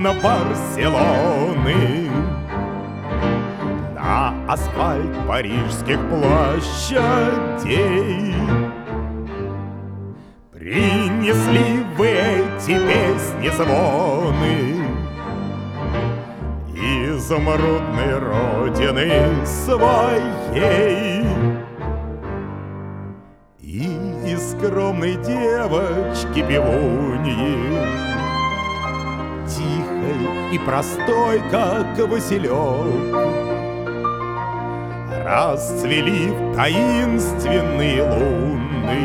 на Барселоны, на асфальт парижских площадей. Принесли вы эти песни звоны изумрудной родины своей. И из скромной девочки-певуньи, тихой и простой, как василек, расцвели в таинственные луны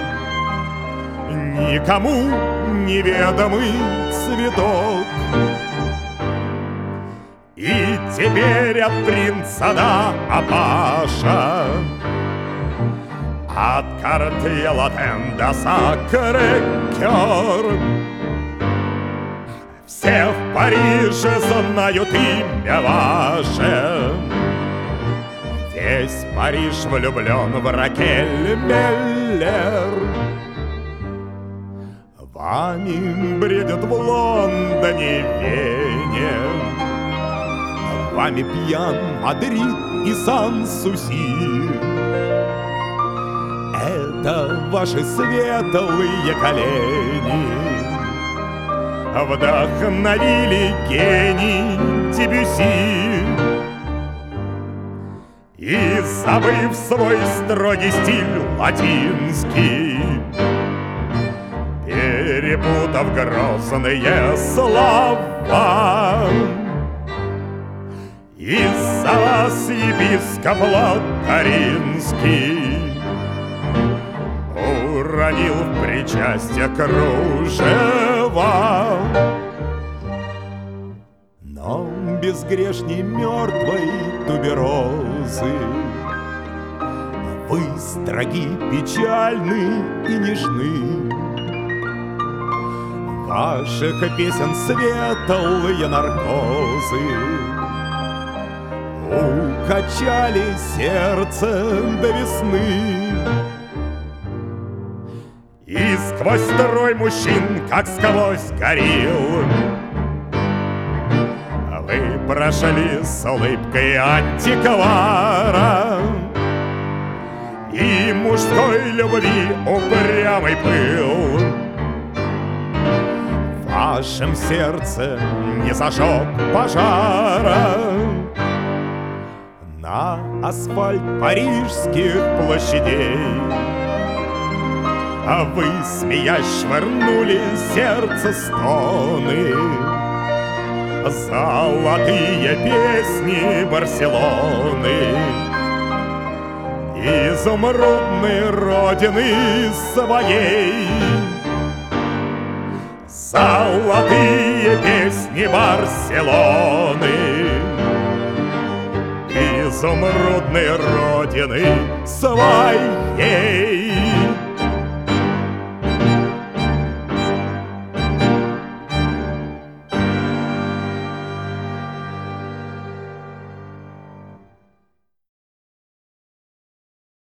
никому неведомый цветок. И теперь от принца до апаша, от Картье-Латен до Сакре-Кёр, все в Париже знают имя ваше. Весь Париж влюблен в Ракель Меллер. Вами бредят в Лондоне, Вене, вами пьян Мадрид и Сан-Суси. Это ваши светлые колени вдохновили гений Дебюсси. И, забыв свой строгий стиль латинский, перепутав грозные слова, из-за вас епископ Лотаринский уронил в причастие кружева. Но безгрешней мертвой туберозы вы строги, печальны и нежны. Ваших песен светлые наркозы укачали сердце до весны. И сквозь строй мужчин, как сквозь горилл, вы прошли с улыбкой антиквара. И мужской любви упрямый пыл в вашем сердце не зажег пожара. На асфальт парижских площадей а вы, смеясь, швырнули сердце стоны. Золотые песни Барселоны, изумрудной родины своей. Золотые песни Барселоны, изумрудной родины своей.